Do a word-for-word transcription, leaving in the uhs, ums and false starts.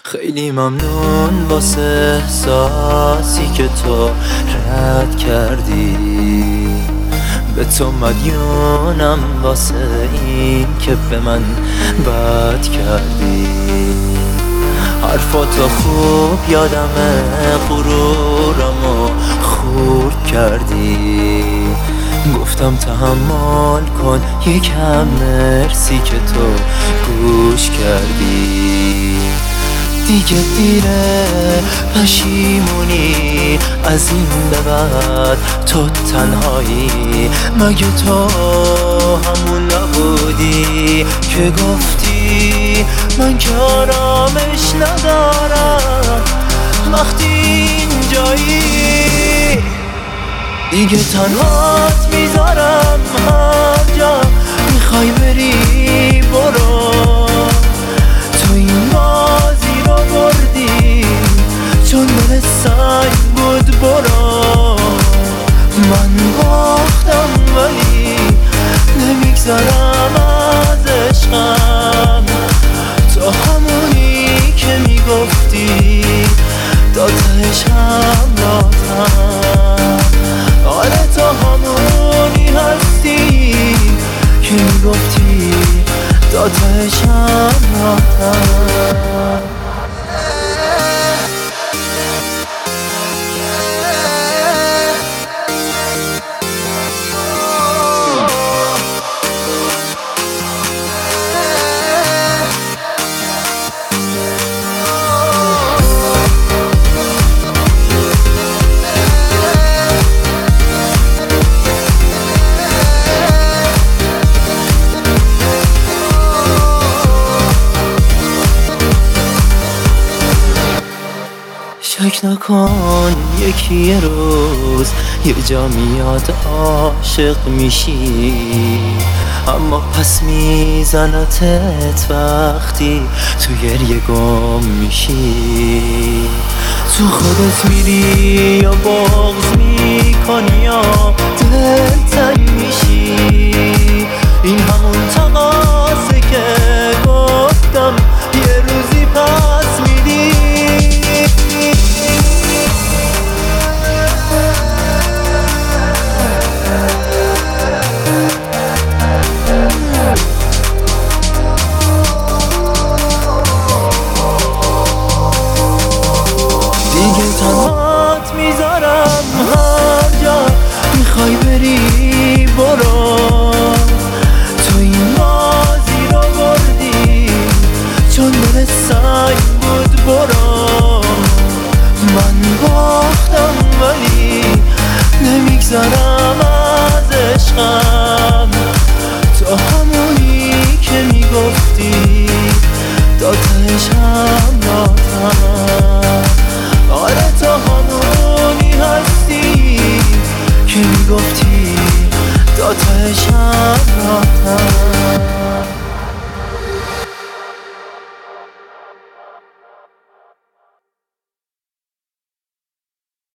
خیلی ممنون واسه احساسی که تو رد کردی، به تو مدیونم واسه این که به من بد کردی. حرفاتو خوب یادمه، غرورمو خورد کردی. گفتم تحمل کن یکم، مرسی که تو گوش کردی. دیگه دیره پشیمونی از این به بعد تو تنهایی. مگه تو همون نبودی که گفتی من که آرامش ندارم وقتی اینجایی؟ دیگه تنهات میذارم هر جا میخوای بری برو. تو این بازی رو بردی چون دل سنگ بود برو. من باختم ولی نمیگذرم از عشقم. تو همونی که میگفتی تا تهش همراهتم. آره تو همونی هستی که میگفتی تا تهش همراهتم. شک نکن یکی یه روز یه جا میاد عاشق میشی، اما پس میزنتت وقتی تو گریه گم میشی. تو خودت میری یا بغض میکنی یا دلتنگ میشی. این همون تقاصه که گفتم یه روزی پس میدی. دیگه تنهات میذارم هر جا میخوای بری برو. تو این بازی رو بردی چون دل سنگ بود برو. من باختم ولی نمیگذرم از عشقم.